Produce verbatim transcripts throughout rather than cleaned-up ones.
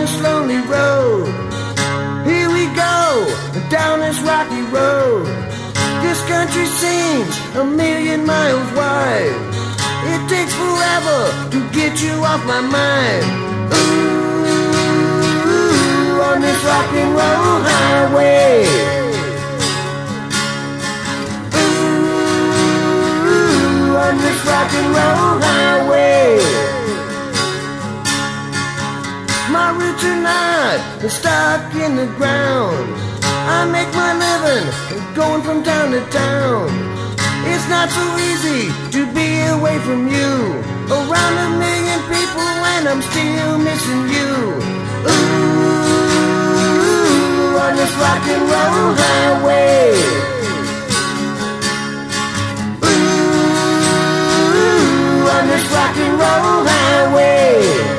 this lonely road. Here we go, down this rocky road. This country seems a million miles wide. It takes forever to get you off my mind. Ooh, on this rock and roll highway. Ooh, on this rock and roll highway. My roots are not stuck in the ground. I make my living going from town to town. It's not so easy to be away from you. Around a million people and I'm still missing you. Ooh, on this rock and roll highway. Ooh, on this rock and roll highway.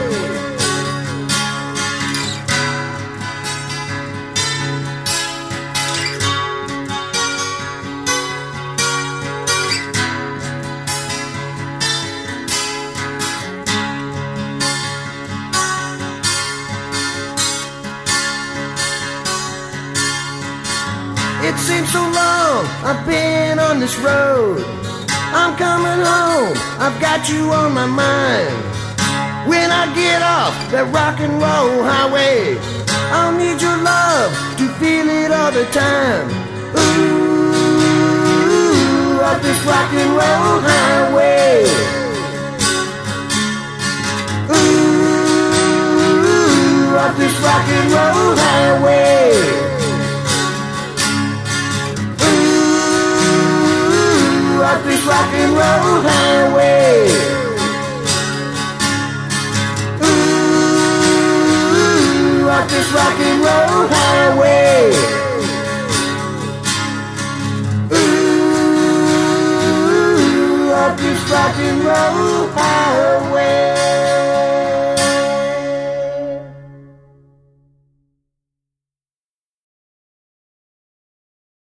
It seems so long I've been on this road. I'm coming home, I've got you on my mind. When I get off that rock and roll highway, I'll need your love to feel it all the time. Ooh, off this rock and roll highway. Ooh, off this rock and roll highway. Off this rock and roll highway.